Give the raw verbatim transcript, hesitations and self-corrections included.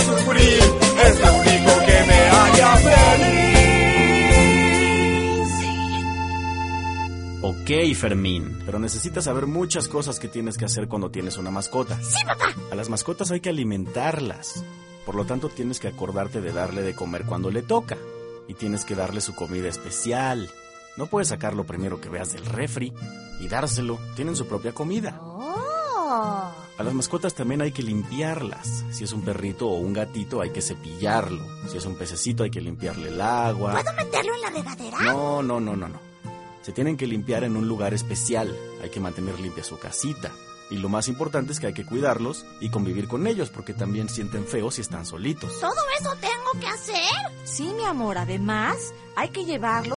sufrir, es lo único que me haría feliz. Ok, Fermín, pero necesitas saber muchas cosas que tienes que hacer cuando tienes una mascota. ¡Sí, papá! A las mascotas hay que alimentarlas. Por lo tanto, tienes que acordarte de darle de comer cuando le toca. Y tienes que darle su comida especial. No puedes sacar lo primero que veas del refri y dárselo. Tienen su propia comida. ¡Oh! A las mascotas también hay que limpiarlas. Si es un perrito o un gatito, hay que cepillarlo. Si es un pececito, hay que limpiarle el agua. ¿Puedo meterlo en la regadera? No, no, no, no, no. Se tienen que limpiar en un lugar especial. Hay que mantener limpia su casita. Y lo más importante es que hay que cuidarlos y convivir con ellos, porque también sienten feo si están solitos. ¿Todo eso tengo que hacer? Sí, mi amor, además hay que llevarlo